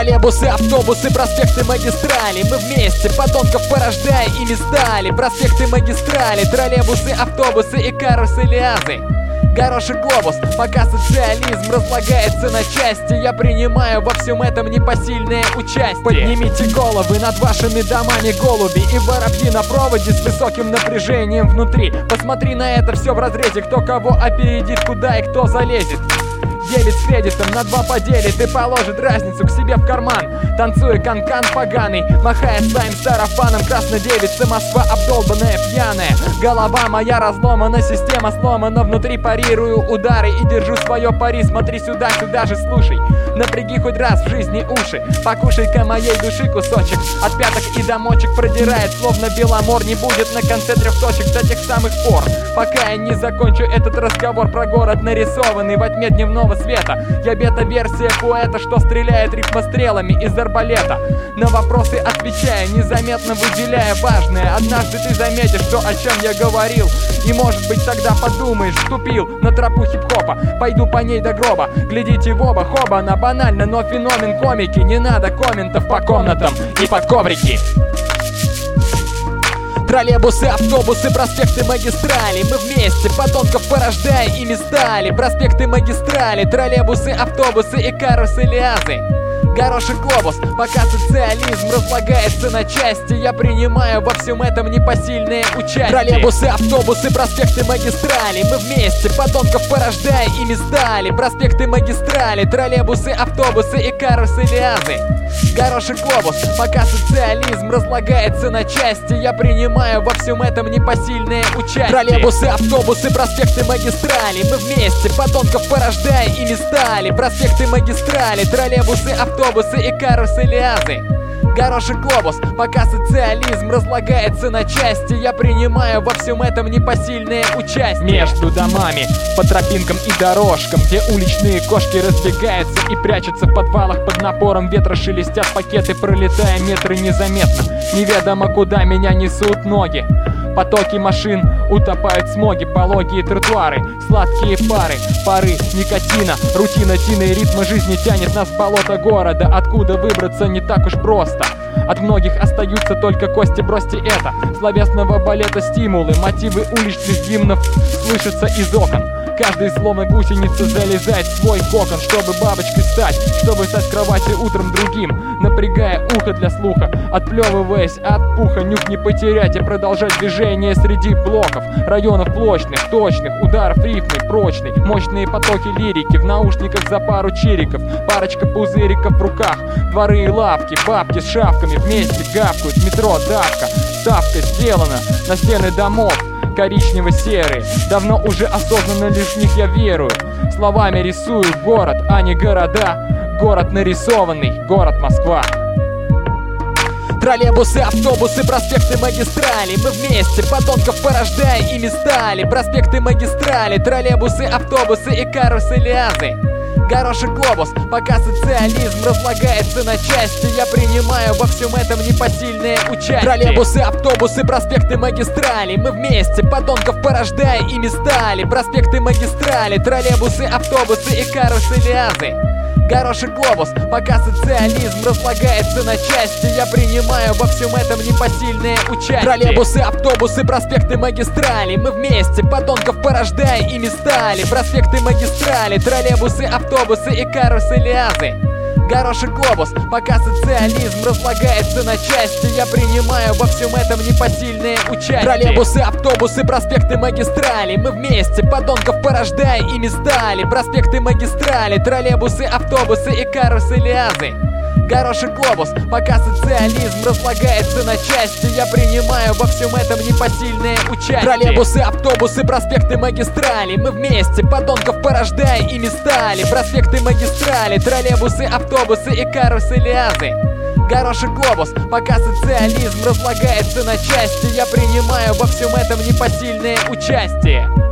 Троллейбусы, автобусы, проспекты, магистрали. Мы вместе подонков порождая ими стали. Проспекты, магистрали, троллейбусы, автобусы и карусели азы. Горошек глобус, пока социализм разлагается на части. Я принимаю во всем этом непосильное участие. Поднимите головы над вашими домами, голуби и воробьи на проводе с высоким напряжением внутри. Посмотри на это все в разрезе, кто кого опередит, куда и кто залезет. 9 с кредитом на 2 поделит и положит разницу к себе в карман. Танцуя канкан поганый, махая своим сарафаном. Краснодевица, Москва обдолбанная, пьяная. Голова моя разломана, система сломана. Внутри парирую удары и держу свое пари. Смотри сюда, сюда же слушай. Напряги хоть раз в жизни уши. Покушай-ка моей души кусочек. От пяток и до мочек продирает, словно Беломор. Не будет на конце 3 точек до тех самых пор, пока я не закончу этот разговор про город, нарисованный во тьме дневного света. Я бета-версия поэта, что стреляет рифмострелами из арбалета. На вопросы отвечая, незаметно выделяя важное. Однажды ты заметишь то, о чем я говорил, и может быть тогда подумаешь: вступил на тропу хип-хопа, пойду по ней до гроба. Глядите в оба, хоба, она банально, но феномен комики. Не надо комментов по комнатам и под коврики. Троллейбусы, автобусы, проспекты, магистрали. Мы вместе подонков порождая ими стали. Проспекты, магистрали, троллейбусы, автобусы и карусели азы. Горошек глобус, пока социализм разлагается на части. Я принимаю во всем этом непосильное участие. Троллейбусы, автобусы, проспекты, магистрали. Мы вместе подонков порождая ими стали. Проспекты, магистрали, троллейбусы, автобусы и карусели азы. Горошек глобус, пока социализм разлагается на части. Я принимаю во всем этом непосильное участие. Троллейбусы, автобусы, проспекты, магистрали. Мы вместе подонков порождая ими стали. Проспекты, магистрали, троллейбусы, автобусы и карусели азы. Горошек глобус, пока социализм разлагается на части. Я принимаю во всем этом непосильное участие. Между домами, по тропинкам и дорожкам, где уличные кошки разбегаются и прячутся в подвалах под напором ветра, шелестят пакеты, пролетая метры незаметно. Неведомо куда меня несут ноги. Потоки машин утопают в смоге, пологие тротуары, сладкие пары никотина. Рутина, тина и ритма жизни тянет нас в болото города, откуда выбраться не так уж просто. От многих остаются только кости, бросьте это. Словесного балета стимулы, мотивы уличных гимнов слышатся из окон. Каждый словно гусеница залезает в свой кокон, чтобы бабочкой стать, чтобы стать в кровати утром другим, напрягая ухо для слуха, отплевываясь от пуха, нюх не потерять и продолжать движение среди блоков, районов блочных, точных, ударов рифмы прочной, мощные потоки лирики в наушниках за пару чириков, парочка пузыриков в руках, дворы и лавки, бабки с шавками вместе гавкают, метро давка, ставка сделана на стены домов. Коричнево-серые, давно уже осознанно лишь в них я верую. Словами рисую город, а не города. Город нарисованный, город Москва. Троллейбусы, автобусы, проспекты, магистрали. Мы вместе подонков порождая ими стали. Проспекты, магистрали, троллейбусы, автобусы и карусели азы. Горошек глобус, пока социализм разлагается на части. Я принимаю во всем этом непосильное участие. Троллейбусы, автобусы, проспекты, магистрали. Мы вместе подонков порождая ими стали. Проспекты, магистрали, троллейбусы, автобусы и карусели азы. Горошек глобус, пока социализм разлагается на части. Я принимаю во всем этом непосильное участие. Троллейбусы, автобусы, проспекты, магистрали. Мы вместе подонков порождая ими стали. Проспекты, магистрали, троллейбусы, автобусы и карусели азы. Горошек глобус, пока социализм разлагается на части. Я принимаю во всем этом непосильное участие. Троллейбусы, автобусы, проспекты, магистрали. Мы вместе подонков порождая ими стали. Проспекты, магистрали, троллейбусы, автобусы и карусели азы. Горошек глобус, пока социализм разлагается на части. Я принимаю во всем этом непосильное участие. Троллейбусы, автобусы, проспекты, магистрали. Мы вместе подонков порождая ими стали. Проспекты, магистрали, троллейбусы, автобусы и карусели азы. Горошек глобус, пока социализм разлагается на части. Я принимаю во всем этом непосильное участие.